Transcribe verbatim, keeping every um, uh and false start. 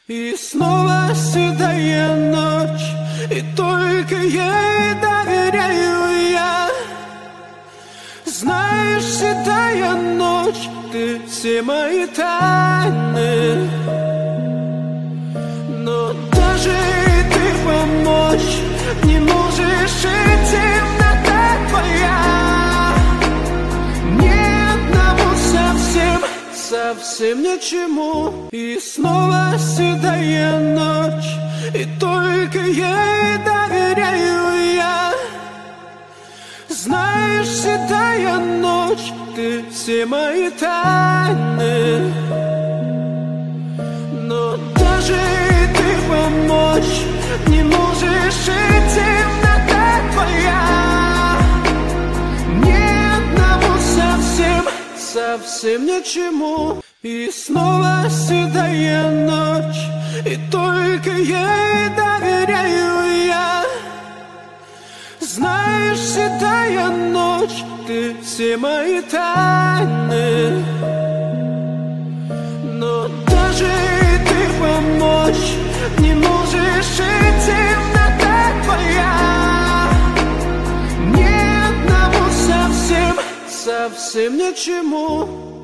И снова седая ночь, и только ей доверяю я. Знаешь, седая ночь, ты все мои тайны, но даже ты помочь не можешь, и темнота твоя ни одному совсем, совсем ничему. И снова седая ночь, и только ей доверяю я. Знаешь, седая ночь, ты все мои тайны, но даже ты помочь не можешь, и темнота твоя ни одному совсем, совсем ничему. И снова седая ночь, и только ей доверяю я. Знаешь, седая ночь, ты все мои тайны, но даже ты помочь не можешь, и темнота твоя ни одному совсем, совсем ничему.